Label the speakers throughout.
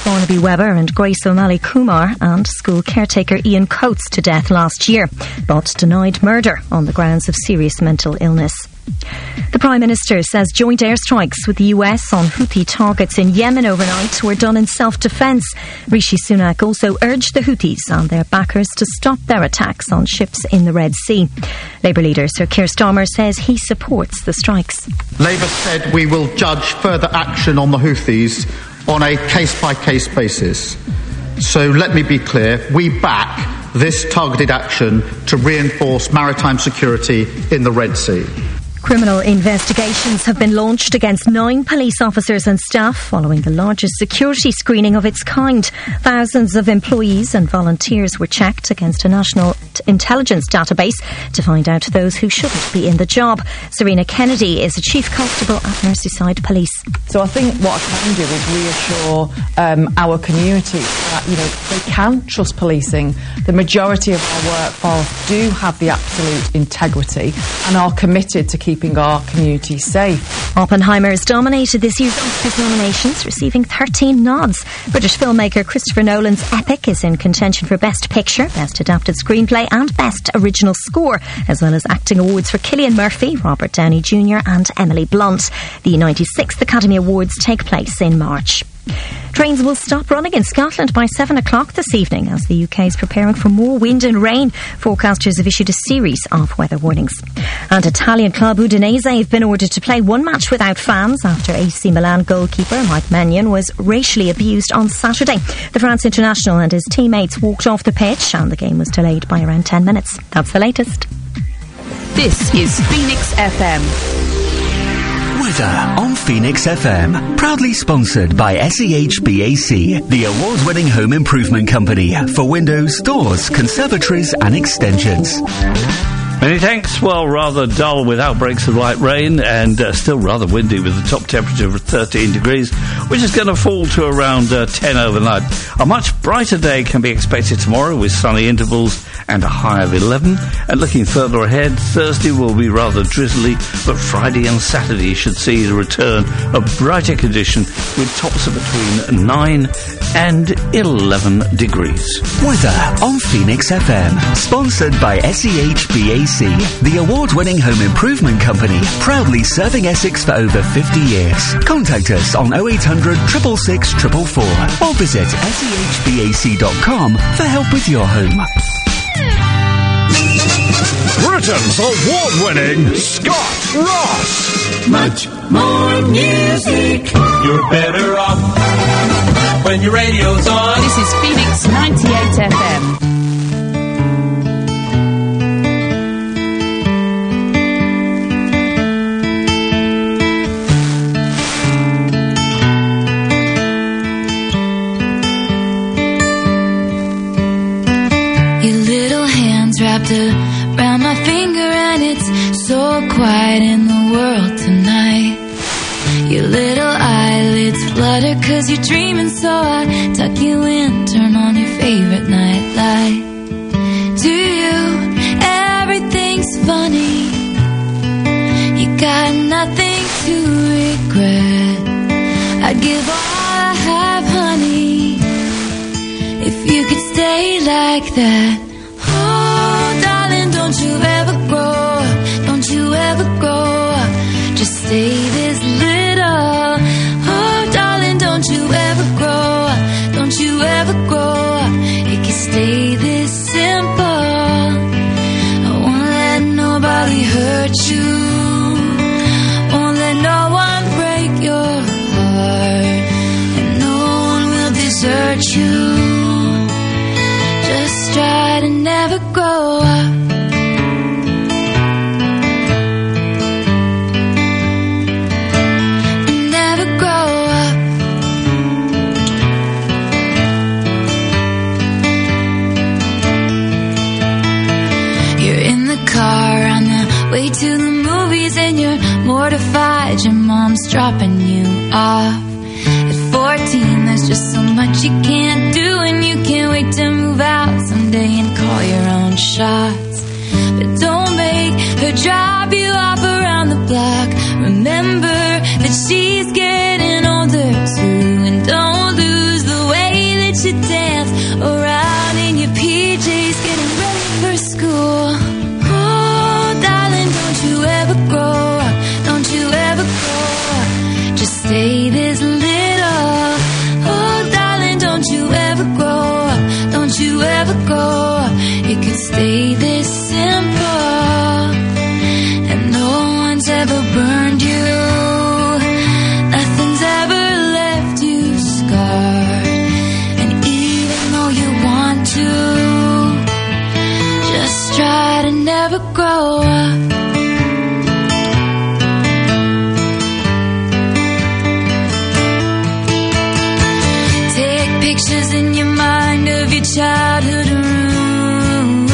Speaker 1: Barnaby Webber and Grace O'Malley Kumar and school caretaker Ian Coates to death last year, but denied murder on the grounds of serious mental illness. The Prime Minister says joint airstrikes with the US on Houthi targets in Yemen overnight were done in self-defence. Rishi Sunak also urged the Houthis and their backers to stop their attacks on ships in the Red Sea. Labour leader Sir Keir Starmer says he supports the strikes.
Speaker 2: Labour said we will judge further action on the Houthis on a case-by-case basis. So let me be clear, we back this targeted action to reinforce maritime security in the Red Sea.
Speaker 1: Criminal investigations have been launched against 9 police officers and staff following the largest security screening of its kind. Thousands of employees and volunteers were checked against a national intelligence database to find out those who shouldn't be in the job. Serena Kennedy is a chief constable at Merseyside Police.
Speaker 3: So I think what I can do is reassure our community that, they can trust policing. The majority of our workforce do have the absolute integrity and are committed to keeping our community safe.
Speaker 1: Oppenheimer has dominated this year's Oscars nominations, receiving 13 nods. British filmmaker Christopher Nolan's epic is in contention for Best Picture, Best Adapted Screenplay and Best Original Score, as well as acting awards for Cillian Murphy, Robert Downey Jr. and Emily Blunt. The 96th Academy Awards take place in March. Trains will stop running in Scotland by 7 o'clock this evening as the UK is preparing for more wind and rain. Forecasters have issued a series of weather warnings. And Italian club Udinese have been ordered to play one match without fans after AC Milan goalkeeper Mike Maignan was racially abused on Saturday. The France international and his teammates walked off the pitch and the game was delayed by around 10 minutes. That's the latest.
Speaker 4: This is Phoenix FM.
Speaker 5: Weather on Phoenix FM. Proudly sponsored by SEHBAC, the award-winning home improvement company for windows, doors, conservatories and extensions.
Speaker 6: Many thanks. Well, rather dull with outbreaks of light rain and still rather windy with a top temperature of 13 degrees, which is going to fall to around 10 overnight. A much brighter day can be expected tomorrow with sunny intervals and a high of 11. And looking further ahead, Thursday will be rather drizzly, but Friday and Saturday should see the return of brighter condition with tops of between 9 and 11 degrees.
Speaker 5: Weather on Phoenix FM. Sponsored by SEHBAC, the award-winning home improvement company, proudly serving Essex for over 50 years. Contact us on 0800 666 444 or visit sehbac.com for help with your home.
Speaker 7: Britain's award-winning Scott Ross.
Speaker 8: Much more music. You're better off when your radio's on.
Speaker 4: This is Phoenix 98 FM.
Speaker 9: Wrapped around my finger and it's so quiet in the world tonight. Your little eyelids flutter 'cause you're dreaming, so I tuck you in, turn on your favorite night light. To you, everything's funny. You got nothing to regret. I'd give all I have, honey, if you could stay like that. Don't you ever grow up, don't you ever grow up, just stay this little. Oh, darling, don't you ever grow up, don't you ever grow up, it can stay this simple. I won't let nobody hurt you, won't let no one break your heart, and no one will desert you. Just try to never grow up. Car on the way to the movies and you're mortified your mom's dropping you off. At 14 there's just so much you can't do, and you can't wait to move out someday and call your own shots. But don't make her drive you off around the block. Remember that she's getting older too, and don't lose the way childhood room.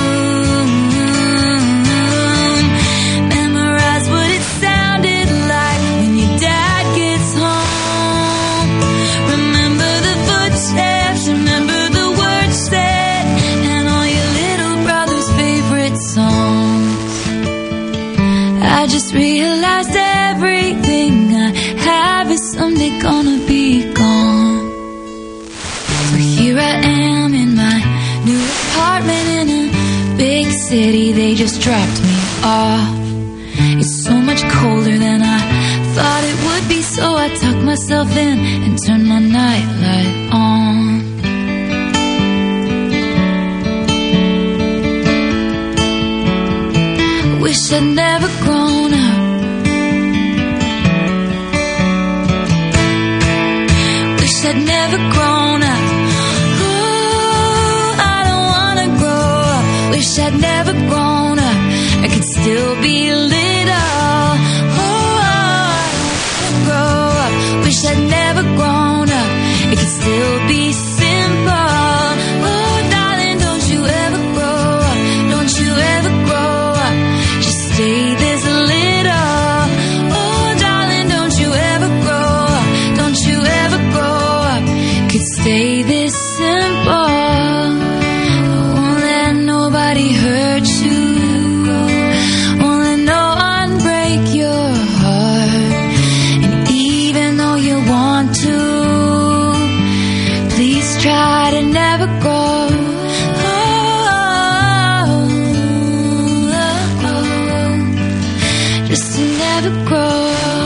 Speaker 9: Memorize what it sounded like when your dad gets home. Remember the footsteps, remember the words said, and all your little brother's favorite songs. I just realized everything I have is someday gonna be gone. So here I am in my new apartment in a big city. They just dropped me off. It's so much colder than I thought it would be, so I tucked myself in and turned my nightlight on. Wish I'd never grown up. Wish I'd never grown up. Ooh, I don't wanna grow up. Wish I'd never grown up. I could still be little. Oh, I don't wanna grow up. Wish I'd never grown up. It could still be simple. Oh, darling, don't you ever grow up. Don't you ever grow up. Just stay this little. Oh, darling, don't you ever grow up. Don't you ever grow up. Could stay this simple. Won't let nobody hurt you. Won't let no one break your heart. And even though you want to, please try to never grow. Just to never grow.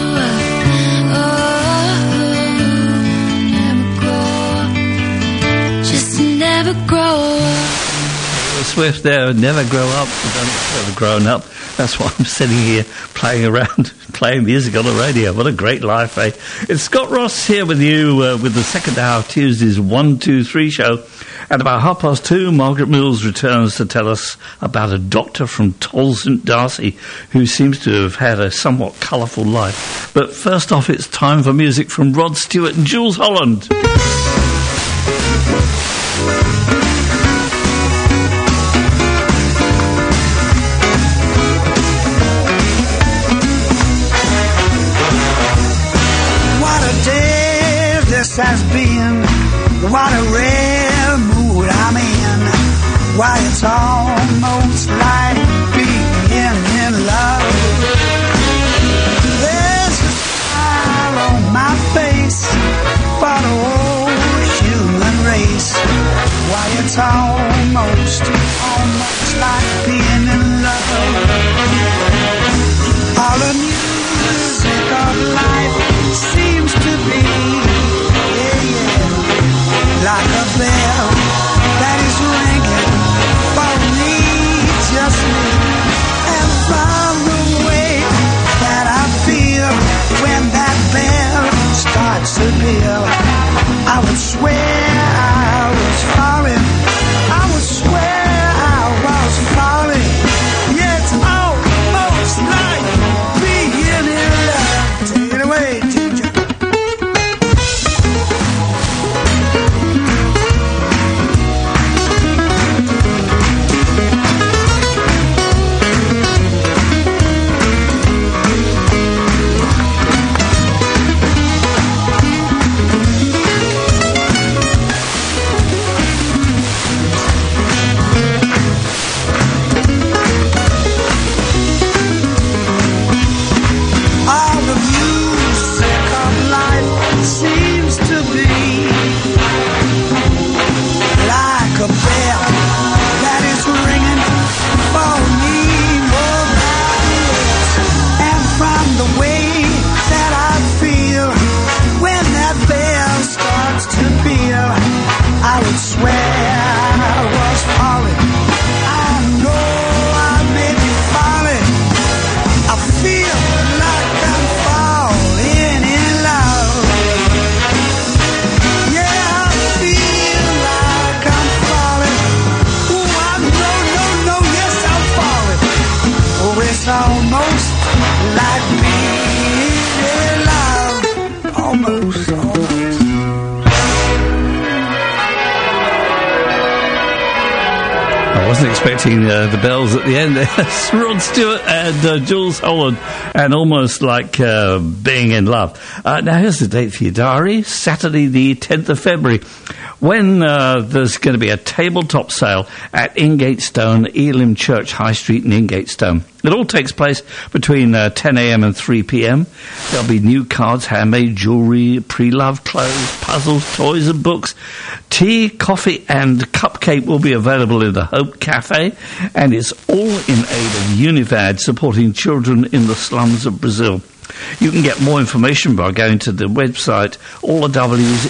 Speaker 9: Never grow. Just to never grow.
Speaker 6: Swift there, never grow up. Never grown up. That's why I'm sitting here playing around, playing music on the radio. What a great life, eh? It's Scott Ross here with you with the second hour of Tuesday's 1, 2, 3 show. At about 2:30, Margaret Mills returns to tell us about a doctor from Tol St Darcy who seems to have had a somewhat colourful life. But first off, it's time for music from Rod Stewart and Jules Holland.
Speaker 10: Has been, what a rare mood I'm in. Why, it's almost like being in love. There's a smile on my face for the whole human race. Why, it's almost like being in love. All the music of life seems to be like a bell that is ringing for me, just me. And from the way that I feel when that bell starts to peal, I would swear I was falling. I would swear I was falling. Yeah, it's almost like being in love. Take it away, teacher.
Speaker 6: wasn't expecting the bells at the end. It's Rod Stewart and Jules Holland, and Almost Like Being in Love. Now, here's the date for your diary. Saturday, the 10th of February, when there's going to be a tabletop sale at Ingatestone, Elim Church High Street in Ingatestone. It all takes place between 10 a.m. and 3 p.m. There'll be new cards, handmade jewellery, pre-loved clothes, puzzles, toys and books. Tea, coffee and cupcake will be available in the Hope Cafe, and it's all in aid of Univad, supporting children in the slums of Brazil. You can get more information by going to the website, all the W's,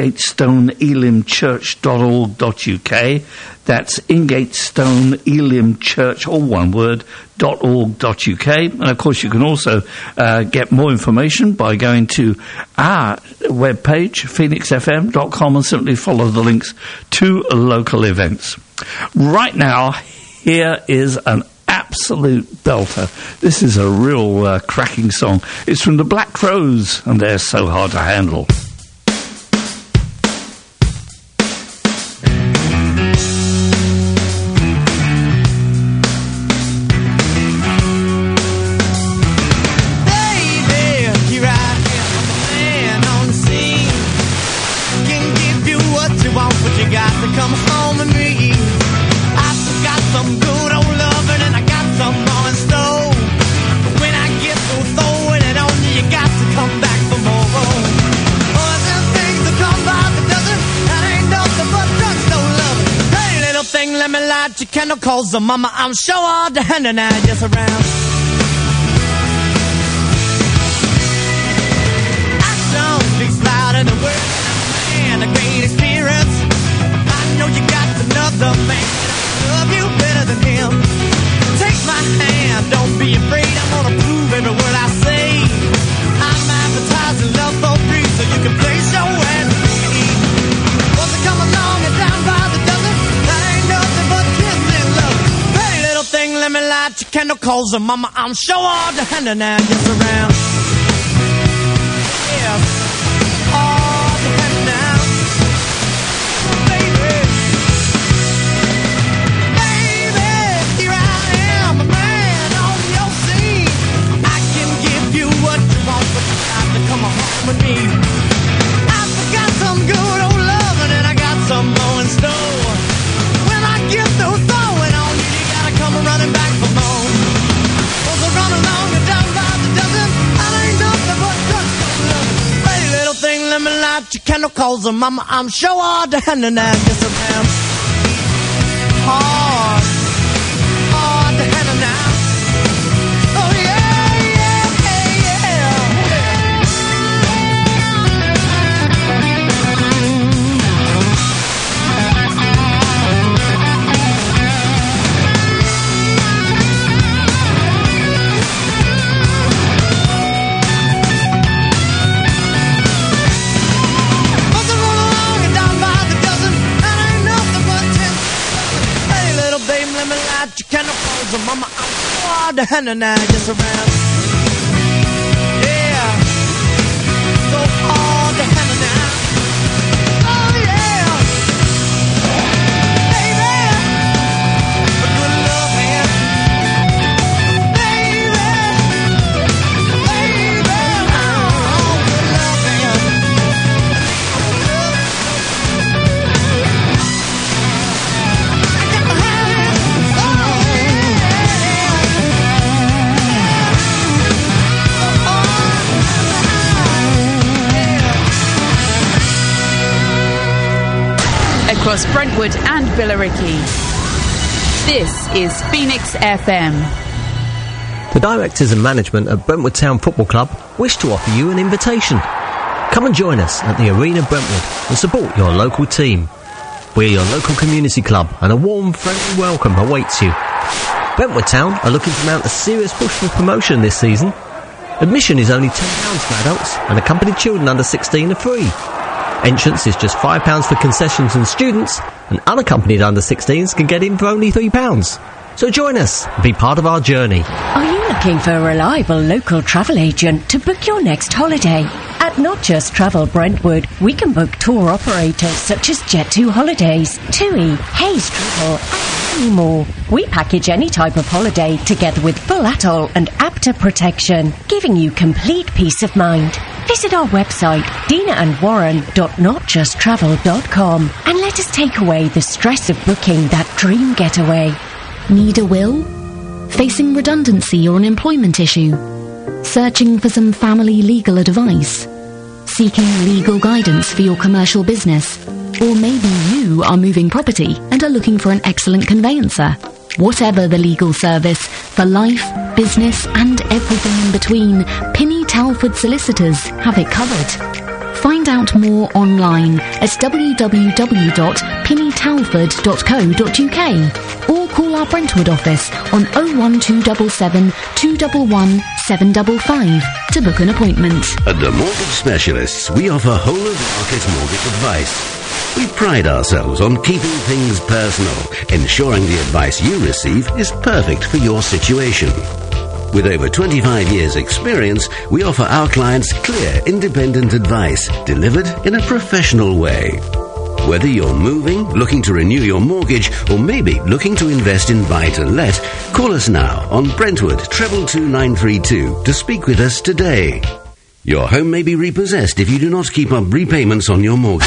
Speaker 6: ingatestoneelimchurch.org.uk. That's ingatestoneelimchurch, all one word, .org.uk. And of course you can also get more information by going to our webpage, phoenixfm.com, and simply follow the links to local events. Right now, here is an absolute belter. This is a real cracking song. It's from the Black Crowes, and they're So Hard to Handle.
Speaker 11: Calls the mama, I'm sure all the hand and I just around. Action speaks louder than words, and a great experience. I know you got another man, I love you better than him. Take my hand, don't be afraid, I'm gonna prove every word I say. I'm advertising love for free, so you can place your hand on me. Once I come along and down by the dozen, that ain't nothing but kissing love. Hey, little thing, let me light your candle, cause the mama, I'm sure all the hand and I gets around. Yeah, all the hand now. Baby, here I am, a man on your scene. I can give you what you want, but you got to come home with me. I got some good old loving and I got some more in store. When I get through throwing on you, you gotta come running back for more. Cause I run along and down by the dozen, I ain't nothing but just love. Hey, little thing, let me light your candle, cause mama, I'm sure all the hand and I just around. Hard to handle now. Oh yeah, yeah, yeah. Once I run along and down by the dozen, that ain't nothing but 10. Hey, little baby, let me light your candle, cause mama, I'm so hard to handle now, just around. Yeah, so hard to handle now. Oh yeah, baby, a good love man. Baby, oh, good love man. I got to have it.
Speaker 4: Across Brentwood and Billericay. This is Phoenix FM.
Speaker 12: The directors and management at Brentwood Town Football Club wish to offer you an invitation. Come and join us at the Arena Brentwood and support your local team. We're your local community club and a warm, friendly welcome awaits you. Brentwood Town are looking to mount a serious push for promotion this season. Admission is only £10 for adults and accompanied children under 16 are free. Entrance is just £5 for concessions and students, and unaccompanied under 16s can get in for only £3. So join us and be part of our journey.
Speaker 13: Are you looking for a reliable local travel agent to book your next holiday? At At Not Just Travel Brentwood, we can book tour operators such as Jet2 Holidays, TUI, Hayes Travel, and many more. We package any type of holiday together with full atoll and APTA protection, giving you complete peace of mind. Visit our website, dinaandwarren.notjusttravel.com, and let us take away the stress of booking that dream getaway.
Speaker 14: Need a will? Facing redundancy or an employment issue? Searching for some family legal advice? Seeking legal guidance for your commercial business? Or maybe you are moving property and are looking for an excellent conveyancer. Whatever the legal service, for life, business and everything in between, Pinny Talford Solicitors have it covered. Find out more online at www.pinnytalford.co.uk or call our Brentwood office on 01277 211 755 to book an appointment.
Speaker 15: At the Mortgage Specialists, we offer whole-of-market mortgage advice. We pride ourselves on keeping things personal, ensuring the advice you receive is perfect for your situation. With over 25 years' experience, we offer our clients clear, independent advice delivered in a professional way. Whether you're moving, looking to renew your mortgage, or maybe looking to invest in buy-to-let, call us now on Brentwood 222 to speak with us today. Your home may be repossessed if you do not keep up repayments on your mortgage.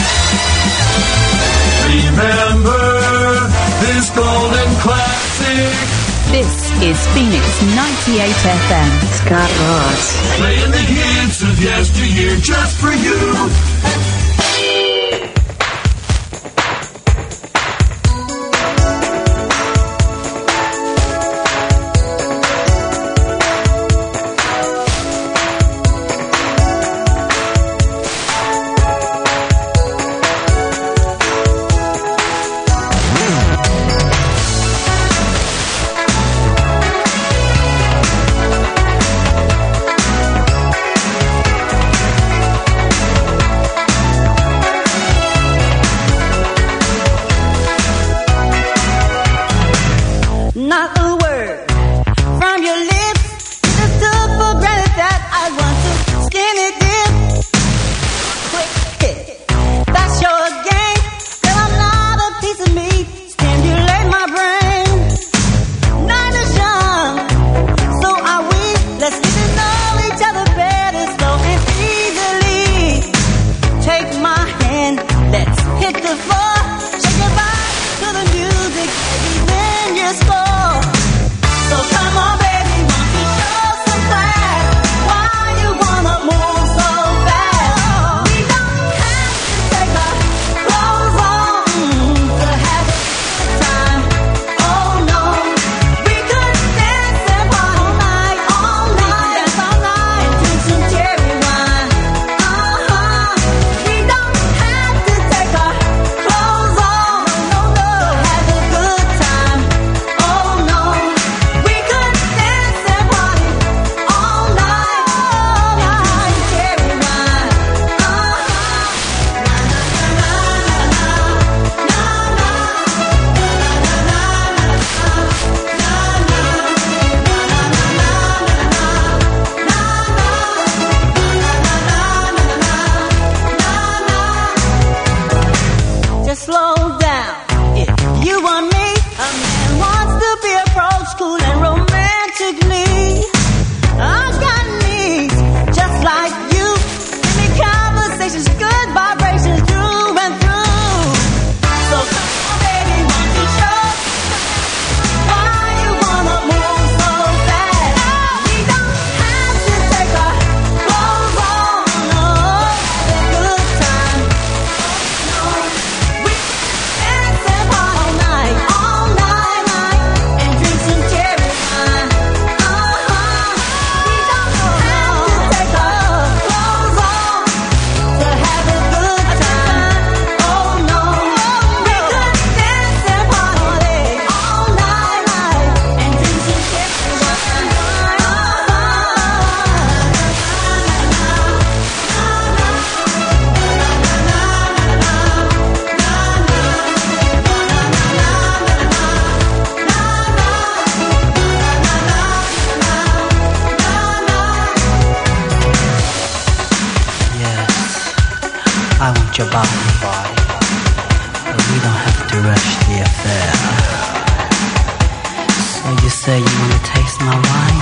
Speaker 8: Remember this golden classic.
Speaker 4: This is Phoenix 98 FM.
Speaker 16: Scott Ross.
Speaker 8: Playing the hits of yesteryear just for you.
Speaker 16: rush the affair. So you say you wanna taste my wine?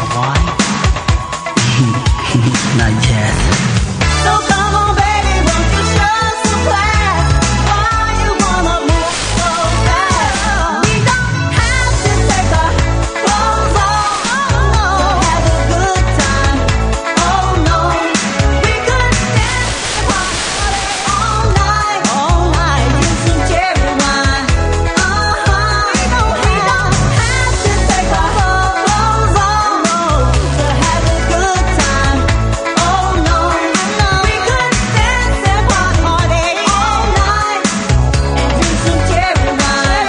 Speaker 16: Not yet.
Speaker 10: So come on, baby, won't you show some class? Why you wanna move so fast? We don't have to take our clothes off to have a good time. Oh no, we could dance all night, drink some cherry wine. We don't have to take our clothes off to have a good time. Oh no, we could dance and party all night and drink some cherry wine.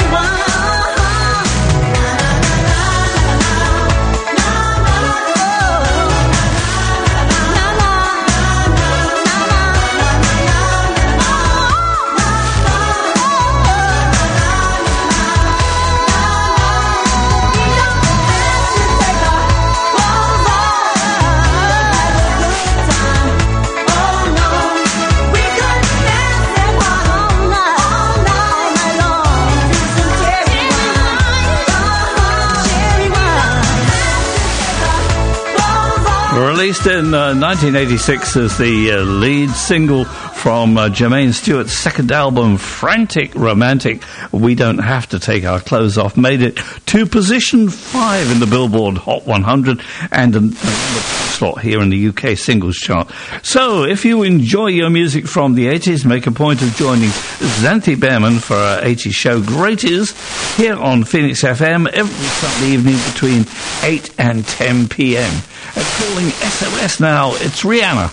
Speaker 6: Released in 1986 as the lead single from Jermaine Stewart's second album, Frantic Romantic, We Don't Have to Take Our Clothes Off, made it to position 5 in the Billboard Hot 100 and a number slot here in the UK singles chart. So, if you enjoy your music from the 80s, make a point of joining Xanthi Behrman for our 80s show Greaties here on Phoenix FM every Sunday evening between 8 and 10 p.m. And calling SOS now, it's Rihanna.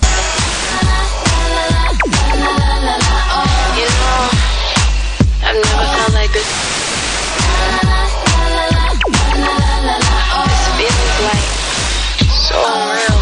Speaker 17: You know, I've never felt like this. This feeling's like so unreal.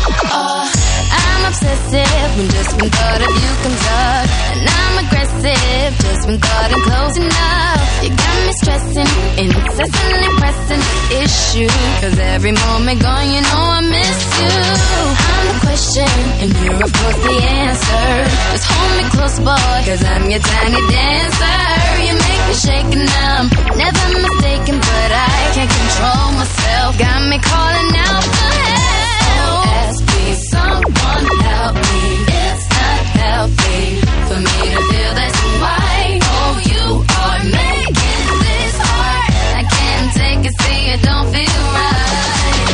Speaker 9: I'm obsessive when just when thought of you comes up, and I'm aggressive just when thought I'm close enough. You got me stressing, incessantly pressing the issue, 'cause every moment gone, you know I miss you. I'm the question, and you're of course the answer. Just hold me close, boy, 'cause I'm your tiny dancer. You make me shake and I'm never mistaken, but I can't control myself. Got me calling out for help. SOS, please, someone help me. It's not healthy for me to feel this way. Oh, you are making this hard. I can't take it, see it don't feel right.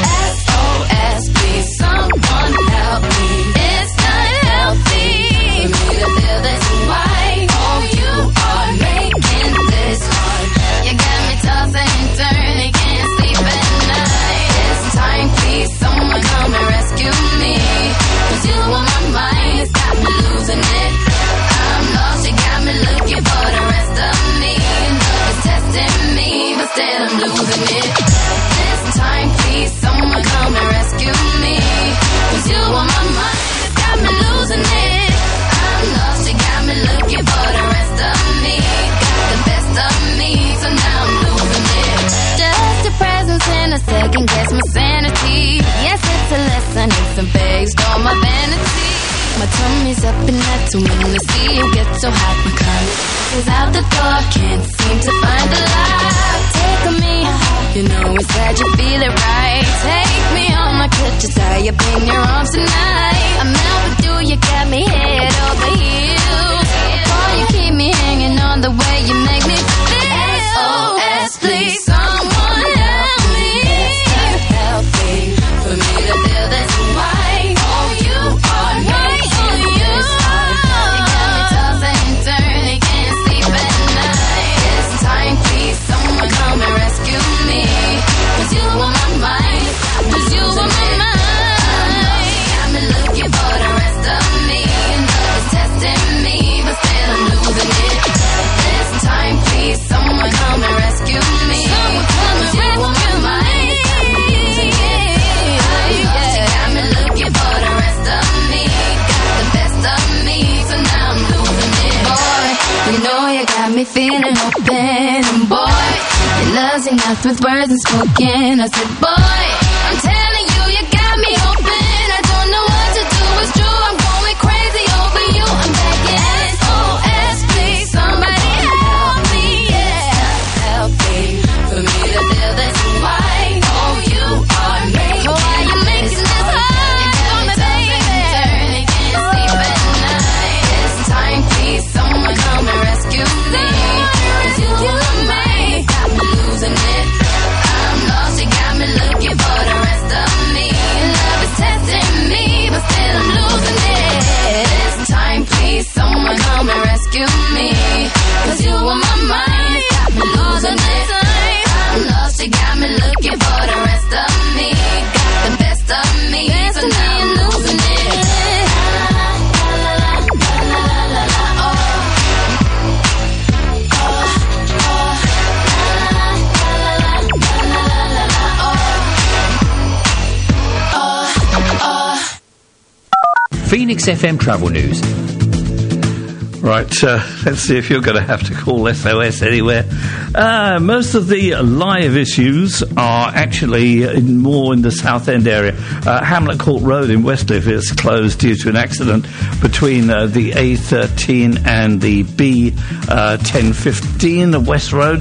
Speaker 9: SOS, please, someone help me. It's not healthy for me to feel this way. Oh, you are making this hard. You got me tossing and turning, can't sleep at night. This time, please, someone come and rescue me. 'Cause you on my mind, it's got me losing it. I'm lost, you got me looking for the rest of me. Love is testing me, but still I'm losing it. This time, please, someone come and rescue me. 'Cause you on my mind, it's got me losing it. I'm lost, you got me looking for the rest of me. Got the best of me, so now I'm losing it. Just your presence in a second guess my sanity. Yes, it's a lesson, it's a based on my vanity. My tummy's up and that's when I see you get so hot. My car is out the door, can't seem to find the light. Take me, you know it's sad you feel it right. Take me on my crutches, tie up in your arms tonight. I'm out with you, you got me head over heels. Boy, you keep me hanging on the way you make me feel. SOS, please, someone help me. It's not healthy for me to feel this way. Oh, you are making this hard. You got me tossing and turning, can't sleep at night. This time, please, someone come and rescue me. 'Cause you on my mind, 'cause you on my mind. Got me looking for the rest of me. Love is testing me, but still I'm losing it. This time, please, someone come and rescue me. 'Cause you on my mind, got me losing it. I'm lost, you got me looking for the rest of me. Got the best of me, so now I'm losing it. Boy, you know you got me feeling open. And boy, your love's enough with words unspoken. I said, boy, I'm telling you, you got me open. I don't know what to do, it's true, I'm going crazy over you. I'm begging, SOS, please, somebody help me, yeah.
Speaker 18: Phoenix FM travel news.
Speaker 6: Right, let's see if you're going to have to call SOS anywhere. Most of the live issues are actually more in the South End area. Hamlet Court Road in Westcliff is closed due to an accident between the A13 and the B1015 West Road.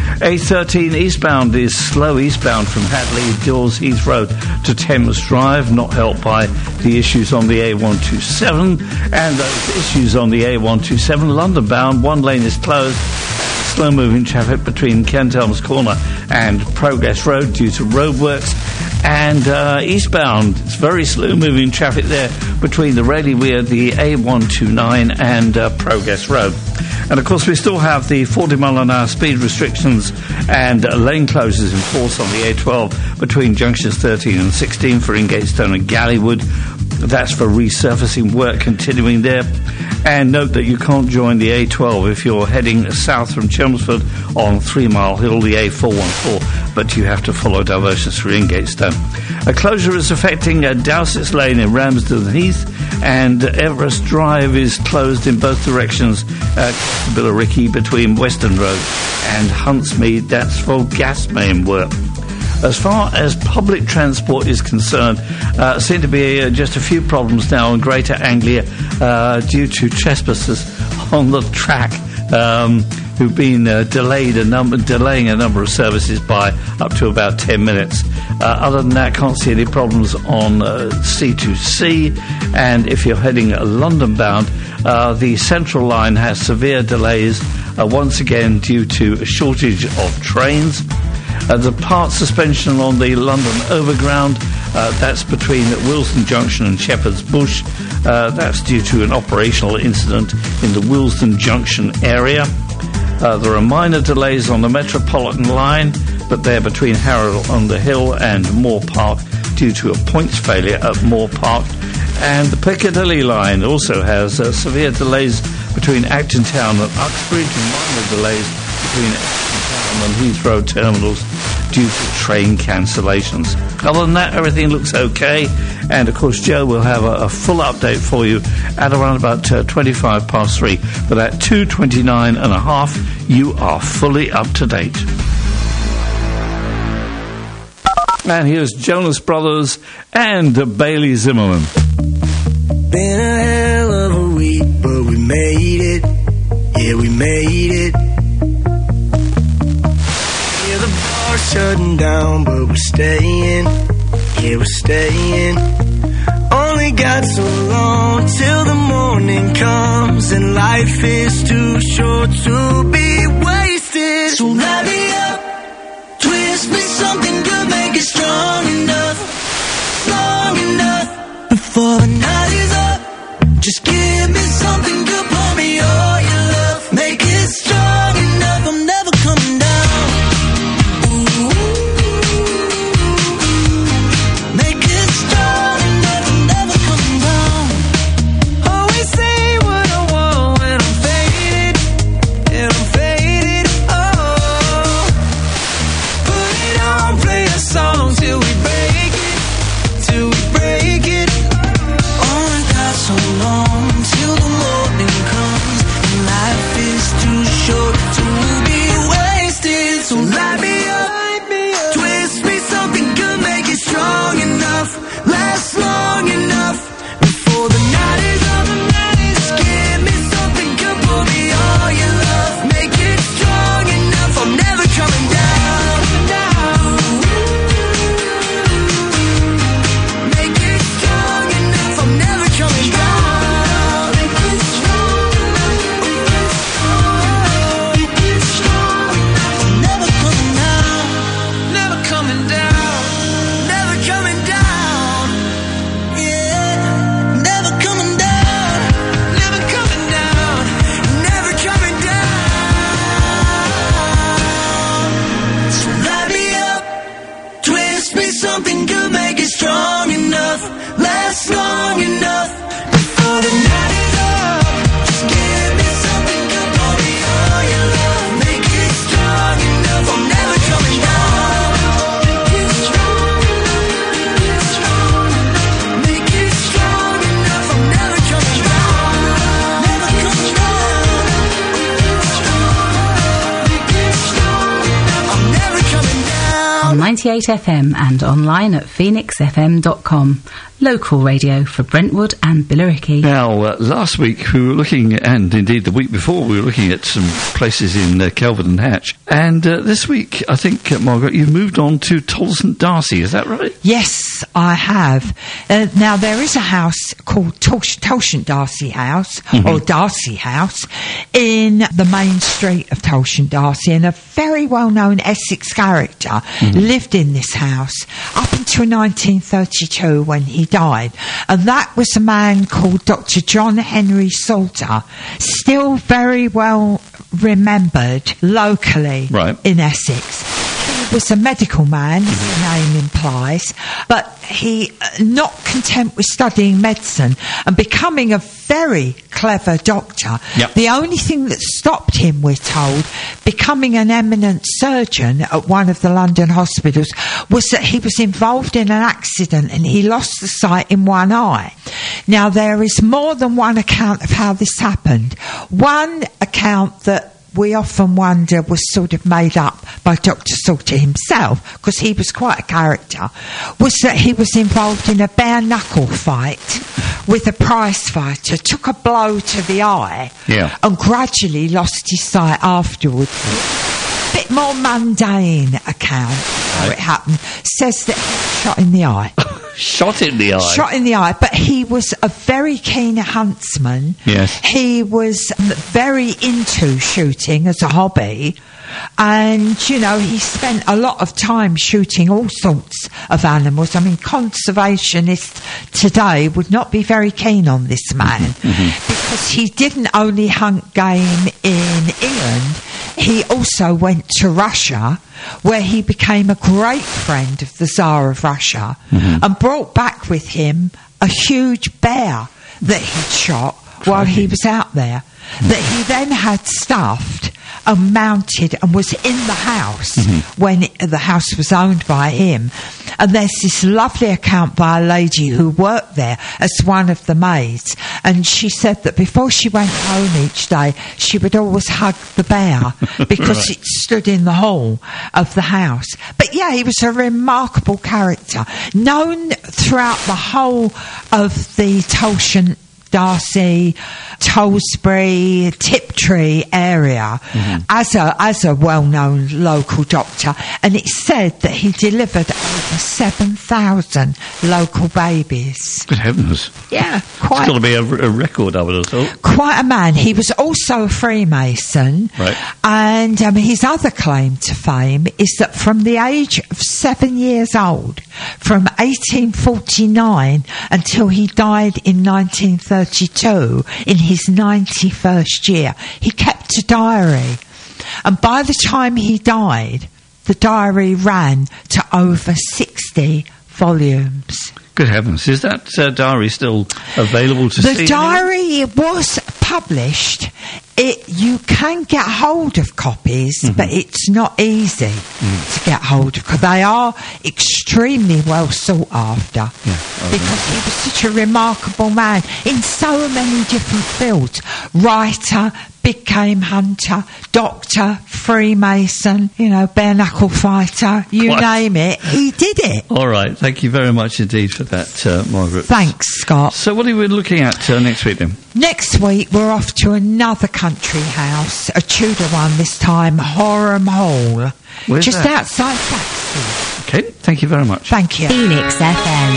Speaker 6: A13 eastbound is slow eastbound from Hadley, Dawes Heath Road to Thames Drive, not helped by the issues on the A127. And those issues on the A127, London bound, one lane is closed. Slow moving traffic between Kent Elms Corner and Progress Road due to roadworks. And eastbound, it's very slow moving traffic there between the Rayleigh Weir, the A129 and Progress Road. And of course we still have the 40 mile an hour speed restrictions and lane closures in force on the A12 between junctions 13 and 16 for Ingatestone and Gallywood. That's for resurfacing work continuing there. And note that you can't join the A12 if you're heading south from Chelmsford on 3 Mile Hill, the A414, but you have to follow diversions through Ingatestone. A closure is affecting Dowsett's Lane in Ramsden Heath, and Everest Drive is closed in both directions, Billericay between Western Road and Huntsmead. That's for gas main work. As far as public transport is concerned, seem to be just a few problems now in Greater Anglia due to trespassers on the track who've been delaying a number of services by up to about 10 minutes. Other than that, can't see any problems on C2C. And if you're heading London bound, the Central Line has severe delays once again due to a shortage of trains. The part suspension on the London Overground, that's between Willesden Junction and Shepherd's Bush. That's due to an operational incident in the Willesden Junction area. There are minor delays on the Metropolitan line, but they're between Harrow on the Hill and Moore Park due to a points failure at Moore Park. And the Piccadilly line also has severe delays between Acton Town and Uxbridge, and minor delays between Acton Town and Heathrow terminals due to train cancellations. Other than that, everything looks okay. And of course, Joe will have a full update for you at around about 25 past 3. But at 2:29 and a half, you are fully up to date. And here's Jonas Brothers and Bailey Zimmerman.
Speaker 10: Been a hell of a week, but we made it. Yeah, we made it. Yeah, the bar's shutting down, but we're staying. Yeah, we're staying. Only got so long till the morning comes, and life is too short to be wasted. So light me up, twist me something good, make it strong enough before the night is up. Just give me something good, pour me all your love, make it strong enough. I'm never coming down. Ooh, make it strong enough. I'm never coming down. Always say what I want when I'm faded, and I'm faded.
Speaker 18: on 98 FM and online at phoenixfm.com. Local radio for Brentwood and Billericay.
Speaker 6: Now, last week we were looking, and indeed the week before, we were looking at some places in Kelvin and Hatch. And this week, I think, Margaret, you've moved on to Tolson Darcy, is that right?
Speaker 19: Yes, I have. Now, there is a house called Tolson Darcy House, or Darcy House, in the main street of Tolson Darcy, and a very well-known Essex character lived in this house up until 1932 when he died, and that was a man called Dr. John Henry Salter, still very well remembered locally in Essex. He was a medical man, as the name implies, but he, not content with studying medicine and becoming a very clever doctor, the only thing that stopped him, we're told, becoming an eminent surgeon at one of the London hospitals was that he was involved in an accident and he lost the sight in one eye. Now, there is more than one account of how this happened. One account that we often wonder was sort of made up by Dr. Salter himself, because he was quite a character, was that he was involved in a bare knuckle fight with a prize fighter, took a blow to the eye, and gradually lost his sight afterwards. A bit more mundane account how it happened says that he was shot in the eye.
Speaker 6: Shot in the eye?
Speaker 19: Shot in the eye, but he was a very keen huntsman.
Speaker 6: Yes.
Speaker 19: He was very into shooting as a hobby. And, you know, he spent a lot of time shooting all sorts of animals. I mean, conservationists today would not be very keen on this man because he didn't only hunt game in England, he also went to Russia, where he became a great friend of the Tsar of Russia and brought back with him a huge bear that he'd shot while he was out there, that he then had stuffed and mounted and was in the house when the house was owned by him. And there's this lovely account by a lady who worked there as one of the maids, and she said that before she went home each day she would always hug the bear because it stood in the hall of the house. But yeah, he was a remarkable character, known throughout the whole of the Tolson Darcy, Tolsbury, Tiptree area as a well-known local doctor, and it's said that he delivered over 7,000 local babies.
Speaker 6: Good heavens.
Speaker 19: Yeah,
Speaker 6: quite. It's got to be a record, I would have thought.
Speaker 19: Quite a man. He was also a Freemason.
Speaker 6: Right.
Speaker 19: And his other claim to fame is that from the age of 7 years old, from 1849 until he died in 1932, in his 91st year, he kept a diary. And by the time he died, the diary ran to over 60 volumes.
Speaker 6: Good heavens. Is that diary still available to see?
Speaker 19: The diary was published. You can get hold of copies, but it's not easy to get hold of, because they are extremely well sought after. Because he was such a remarkable man in so many different fields. Writer, big game hunter, doctor, Freemason, bare knuckle fighter, you name it, he did it.
Speaker 6: All right, thank you very much indeed for that, Margaret.
Speaker 19: Thanks, Scott.
Speaker 6: So what are we looking at next week then?
Speaker 19: Next week we're off to another country house, a Tudor one this time, Horham Hall.
Speaker 6: Where's
Speaker 19: just
Speaker 6: that?
Speaker 19: outside Saxton.
Speaker 6: Okay, thank you very much.
Speaker 19: Thank you.
Speaker 1: Phoenix FM.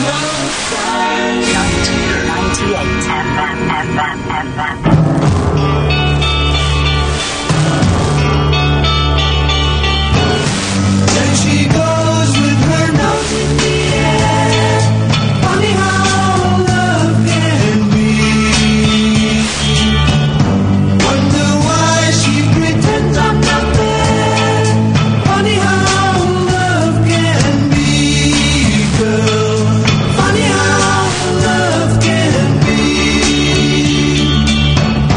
Speaker 1: 98 FM.
Speaker 10: She goes with her nose in the air. Funny how love can be. Wonder why she pretends I'm not there. Funny how love can be, girl. Funny how love can be.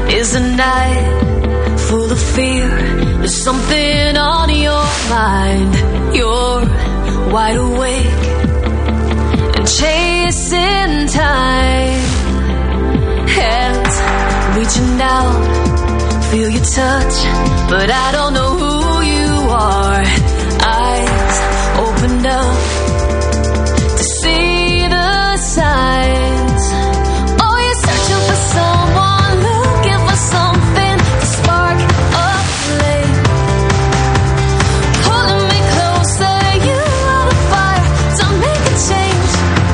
Speaker 20: is a night full of fear. There's something on your mind. You're wide awake and chasing time. Hands reaching out, feel your touch, but I don't know who you are. Eyes opened up to see the signs. Oh, you're searching for someone, looking for something to spark a flame. Pulling me closer, you are the fire to make a change.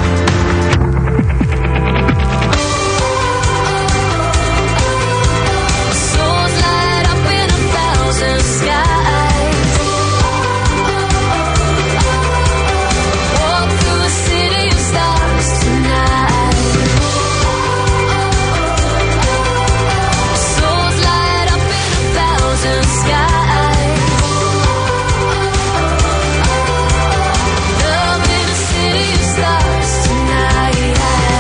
Speaker 20: Souls light up in 1,000 skies. Walk through a city of stars tonight. Souls light up in 1,000 skies. Love in a city of stars tonight.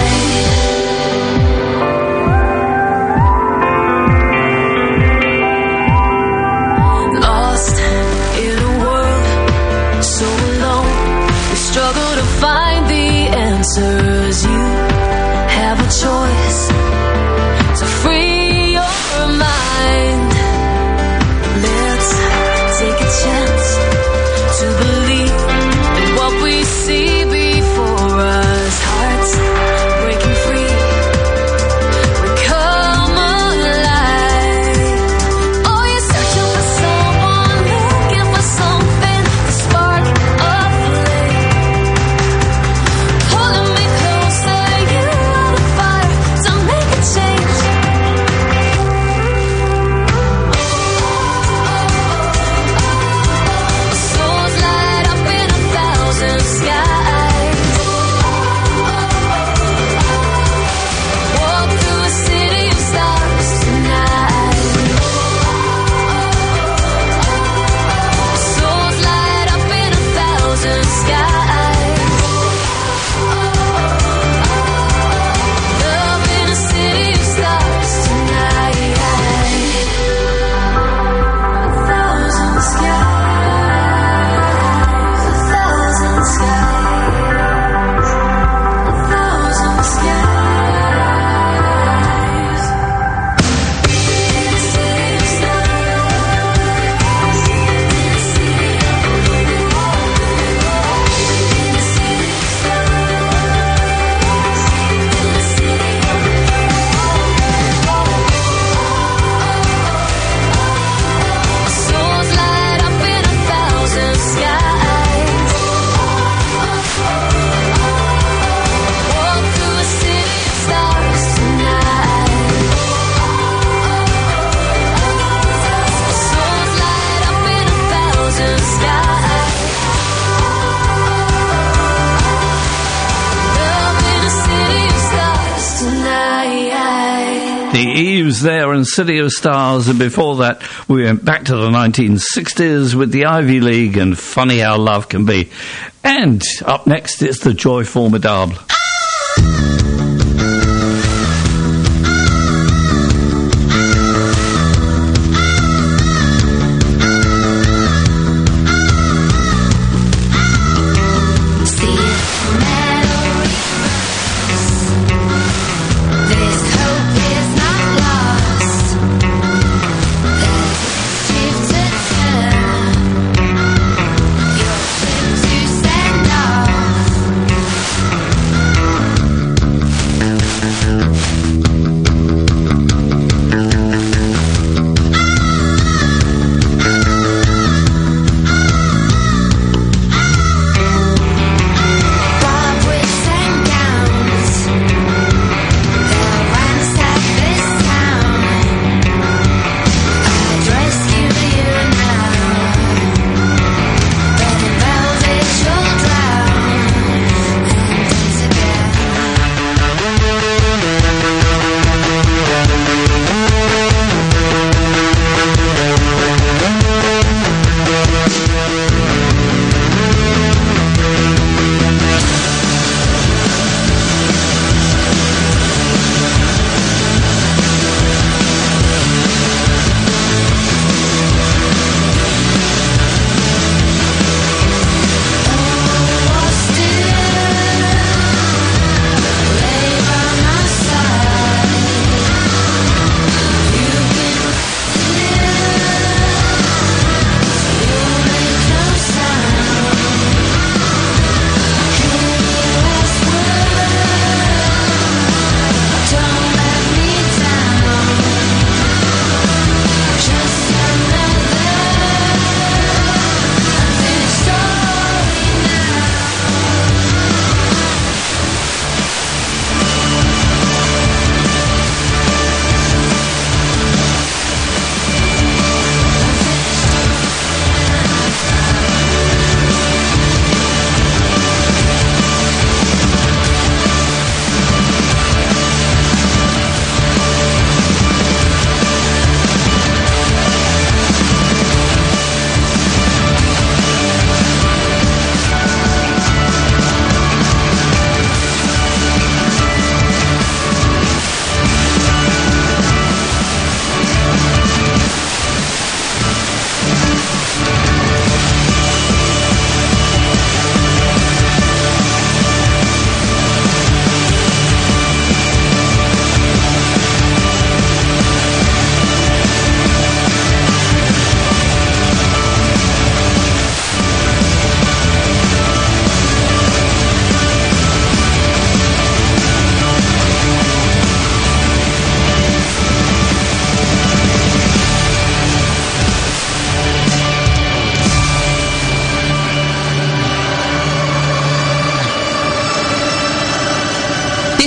Speaker 20: Lost in a world so alone, you struggle to find the answers. You have a choice to free your mind. Let's take a chance to believe in what we see before us. Hearts breaking free, we come alive. Oh, you're searching for someone, looking for something to spark a flame. Pulling me closer, you are the fire to make a change. Souls light up in 1,000 skies. Walk through a city of stars tonight. Souls light up in 1,000 skies. Love in a city of stars tonight. 1,000 skies. 1,000 skies. 1,000 skies. Souls light up in 1,000 skies. Walk through a city of stars tonight. Souls light up in 1,000 skies. Love in a city of stars tonight.
Speaker 6: The Eves there and City of Stars, and before that we went back to the 1960s with the Ivy League and Funny How Love Can Be. And up next it's the Joy Formidable.
Speaker 9: This hope is not lost. There's a shift to turn. Your ship to send off.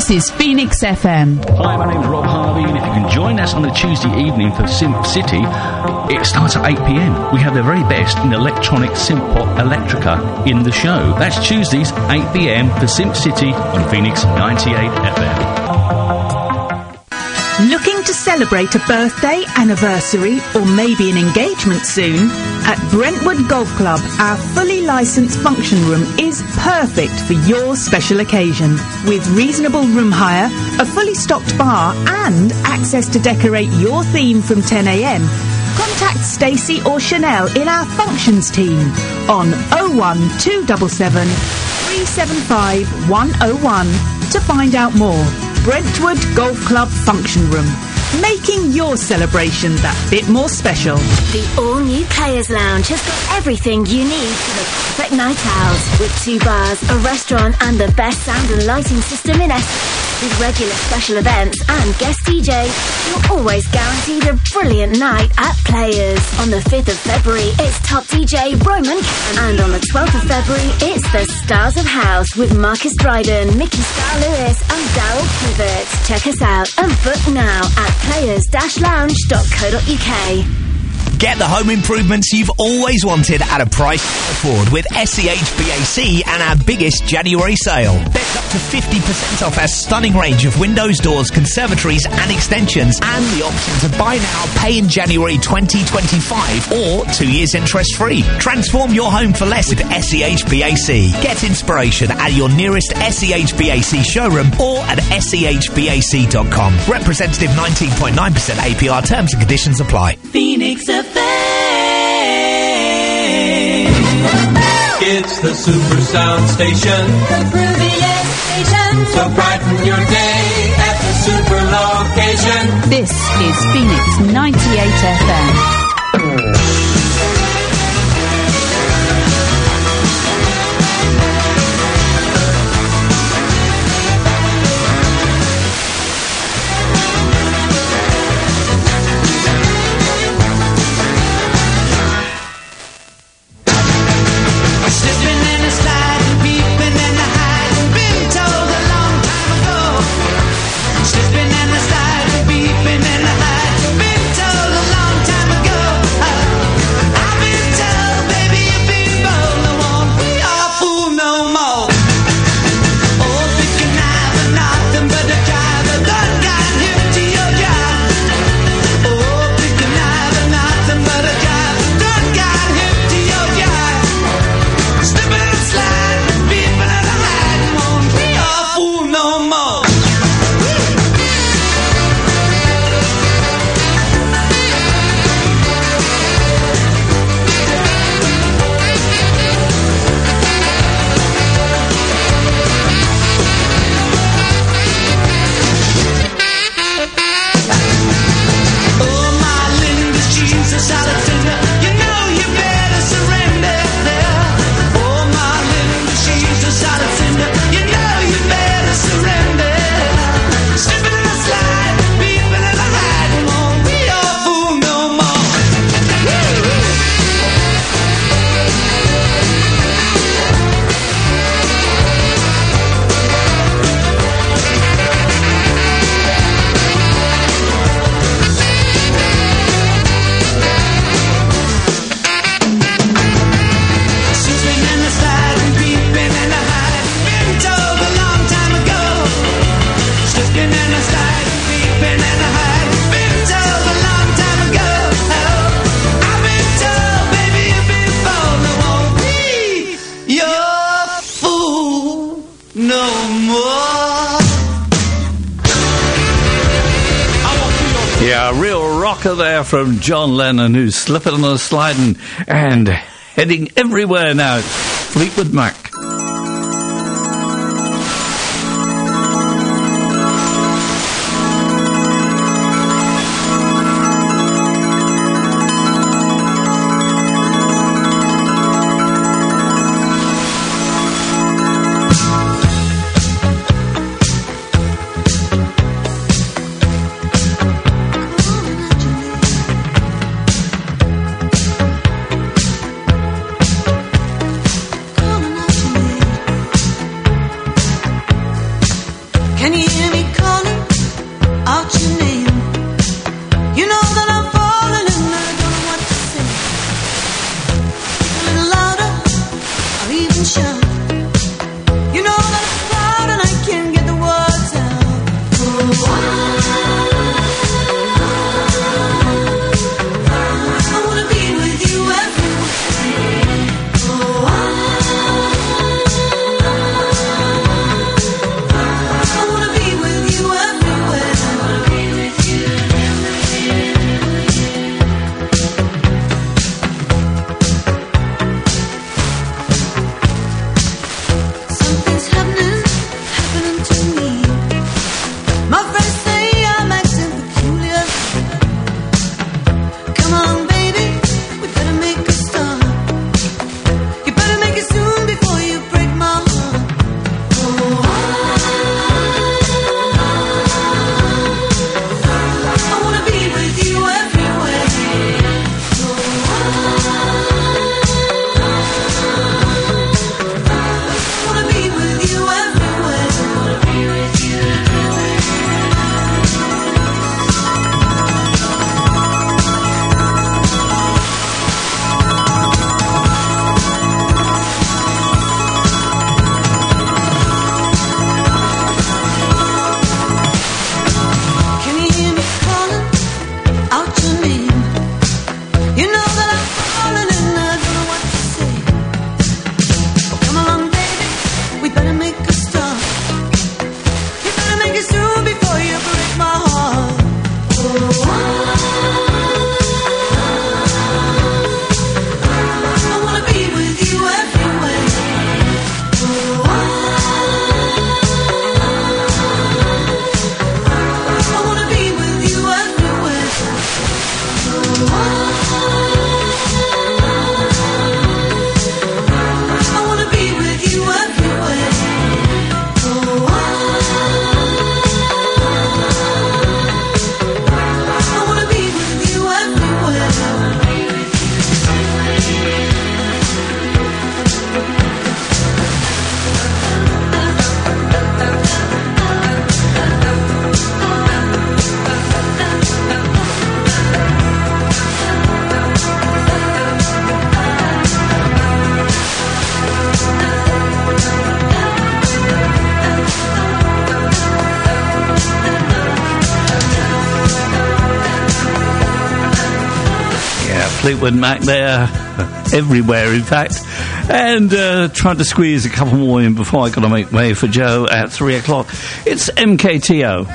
Speaker 4: This is Phoenix FM.
Speaker 21: Hi, my name's Rob Harvey, and if you can join us on a Tuesday evening for Simp City, it starts at 8 p.m. We have the very best in electronic synth pop electrica in the show. That's Tuesdays, 8 p.m. for Simp City on Phoenix 98 FM.
Speaker 22: Looking to celebrate a birthday, anniversary, or maybe an engagement soon? At Brentwood Golf Club, our fully licensed function room is perfect for your special occasion. With reasonable room hire, a fully stocked bar, and access to decorate your theme from 10 a.m, contact Stacey or Chanel in our functions team on 01277 375 101 to find out more. Brentwood Golf Club Function Room, making your celebration that bit more special.
Speaker 1: The all-new Players Lounge has got everything you need for the perfect night out. With 2 bars, a restaurant, and the best sound and lighting system in Essex. With regular special events and guest DJs, you're always guaranteed a brilliant night at Players. On the 5th of February, it's top DJ Roman Cam. And on the 12th of February, it's the Stars of House with Marcus Dryden, Mickey Star Lewis, and Daryl Pivot. Check us out and book now at players-lounge.co.uk.
Speaker 23: Get the home improvements you've always wanted at a price you can afford with SEHBAC and our biggest January sale. There's up to 50% off our stunning range of windows, doors, conservatories and extensions, and the option to buy now, pay in January 2025 or 2 years interest free. Transform your home for less with SEHBAC. Get inspiration at your nearest SEHBAC showroom or at SEHBAC.com. Representative 19.9% APR, terms and conditions apply.
Speaker 8: Phoenix FM. It's the Super Sound Station, the grooviest station. So brighten your day at the super location.
Speaker 4: This is Phoenix 98 FM.
Speaker 6: There from John Lennon, who's slipping on a sliding and heading everywhere now. Fleetwood Mac.
Speaker 10: Calling out
Speaker 6: Fleetwood Mac there, everywhere in fact, and trying to squeeze a couple more in before I got to make way for Joe at 3 o'clock. It's MKTO.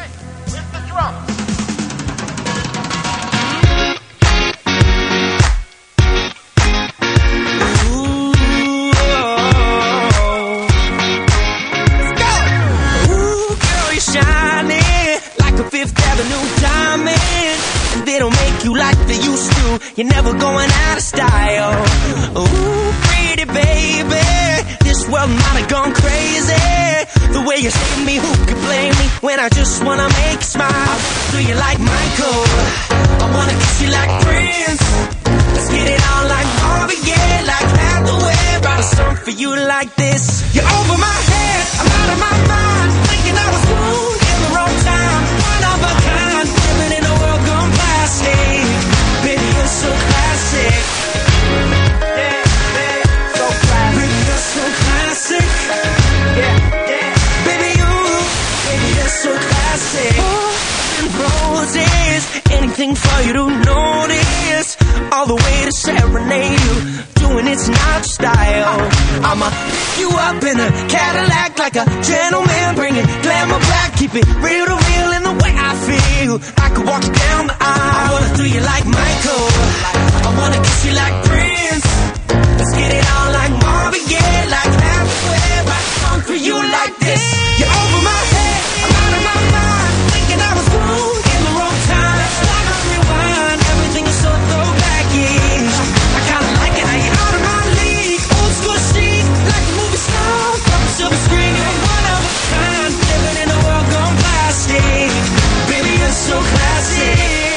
Speaker 11: You're never going out of style. Ooh, pretty baby, this world might have gone crazy. The way you say to me, who could blame me when I just wanna make you smile? Do you like Michael? I wanna kiss you like Prince. Let's get it on like Marvin, yeah, like Hathaway. Write a song for you like this. You're over my head, I'm out of my mind, thinking I was born in the wrong time. One of a kind, living in a world gone plastic. Baby, you're so classic. Yeah, so classic. Baby, you're so classic. Yeah. Baby, you're so classic. Roses, anything for you to notice. All the way to serenade you, doing it's not style. I'ma pick you up in a Cadillac like a gentleman, bringing glamour back, keep it real to real in the way I feel. I could walk you down the aisle. I wanna do you like Michael. I wanna kiss you like Prince. Let's get it on like Marvin, yeah, like Hathaway. Write a song for you like this. You're over my head, I'm out of my mind, thinking I was wrong in the wrong time. Like a rewind, everything is so throwback-ish. I kinda like it how you're out of my league. Old school chic, like a movie star from a silver screen. You're one of a kind, living in a world gone plastic. Baby, you're so classic.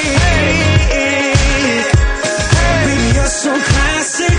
Speaker 11: Baby, you're so classic.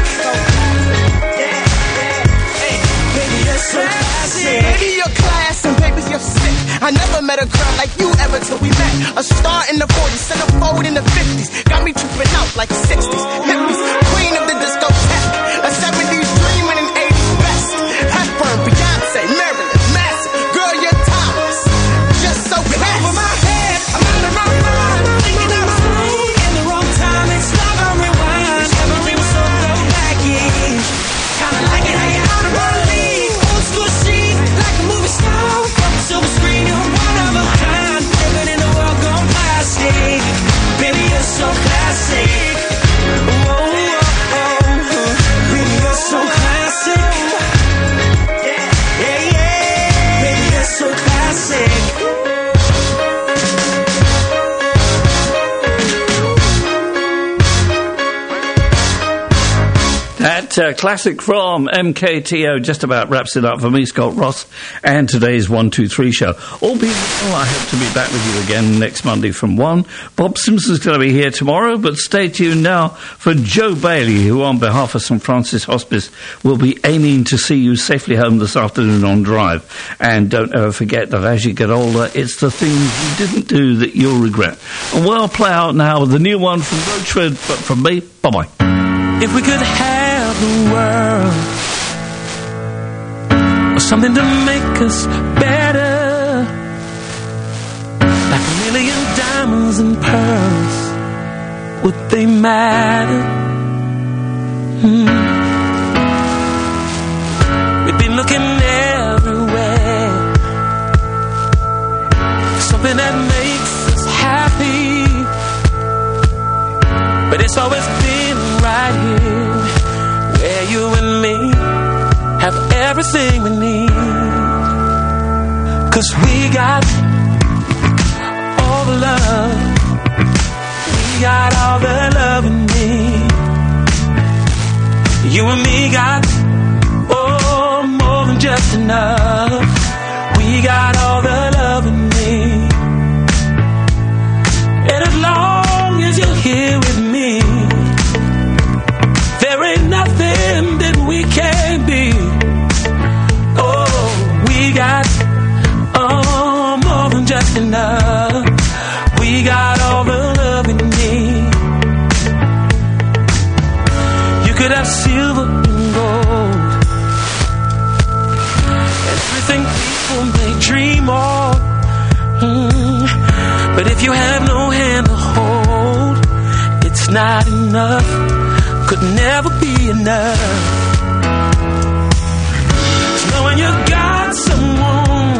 Speaker 11: Baby, you're so classic.
Speaker 2: Baby, you're class and baby, you're sick. I never met a girl like you ever till we met. A star in the 40s, centerfold in the 50s. Got me tripping out like 60s. Hippies, queen of the discotheque. A 70s dream and an 80s best. Hepburn, Beyonce, Marilyn, Manson. Girl, you're timeless. Just so class.
Speaker 11: Over my head, I'm out of my mind, thinking I was wrong in the wrong time. It's love on rewind, everything was so throwback-ish. Kinda like it how you're out of my league. Old school chic, like a movie star from a silver screen. You're one of a kind, living in a world gone plastic. Baby, you're so classic. Whoa, baby, you're so classic. Yeah. Baby, you're so classic.
Speaker 6: That classic from MKTO just about wraps it up for me, Scott Ross, and today's 1, 2, 3 show. All being well, I hope to be back with you again next Monday from 1. Bob Simpson's going to be here tomorrow, but stay tuned now for Joe Bailey, who on behalf of St Francis Hospice will be aiming to see you safely home this afternoon on Drive. And don't ever forget that as you get older, it's the things you didn't do that you'll regret. And we'll play out now with the new one from Roachford, but from me, bye-bye.
Speaker 11: If we could have the world, or something to make us better, like a million diamonds and pearls, would they matter? We've been looking everywhere for something that makes us happy,
Speaker 3: it's always been right here, where you and me have everything we need. 'Cause we got all the love, we got all the love we need. You and me got, oh, more than just enough. We got all the love we need. And as long as you're here with me, there ain't nothing that we can't be. Oh, we got, oh, more than just enough. We got all the love we need. You could have silver and gold, everything people may dream of. But if you have no hand to hold, it's not enough, could never be enough. It's knowing you got someone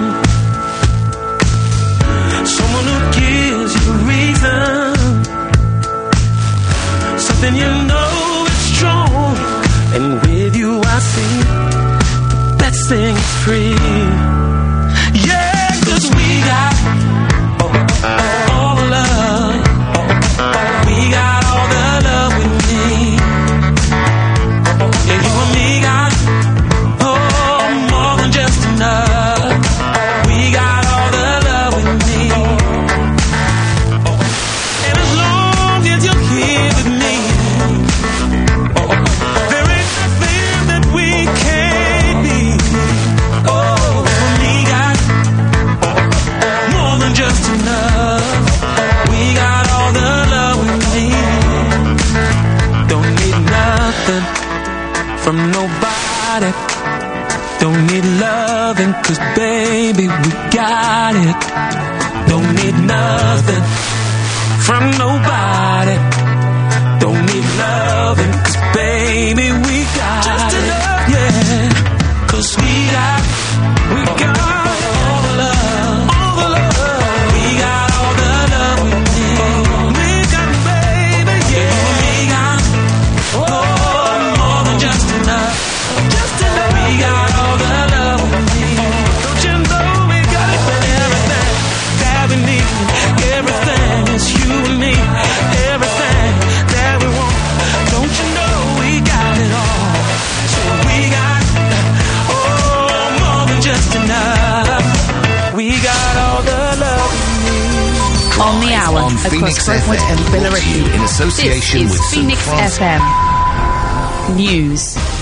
Speaker 3: who gives you reason, something you know is strong, and with you I see that thing is free. Yeah, 'cause we got all the love, we got all the love we need. Yeah, you and me got, oh, more than just enough. We got all the love we need. And as long as you're here with me, there ain't nothing that we can't be. Oh, we got more than just enough. We got all the love we need. Don't need nothing from nobody. Don't need loving, 'cause baby we got it. Don't need nothing from nobody. Don't need loving, 'cause baby we got just it. Enough. Yeah, 'cause we got all the love, all the love. We got all the love we need. We got, baby, yeah. We got, oh, more than just enough. Just enough. We got all the love we need. Don't you know we got everything that we need? Everything is you and me. Everything that we want. Don't you know we got it all? So we got, oh, more than just enough. We got all the love we need.
Speaker 4: On the hour,
Speaker 5: On
Speaker 4: across
Speaker 5: Phoenix
Speaker 4: Brentwood
Speaker 5: FM,
Speaker 4: and
Speaker 5: brought to you
Speaker 4: Billericay.
Speaker 5: in association
Speaker 4: This
Speaker 5: with
Speaker 4: is
Speaker 5: St.
Speaker 4: Phoenix
Speaker 5: Francis.
Speaker 4: FM News.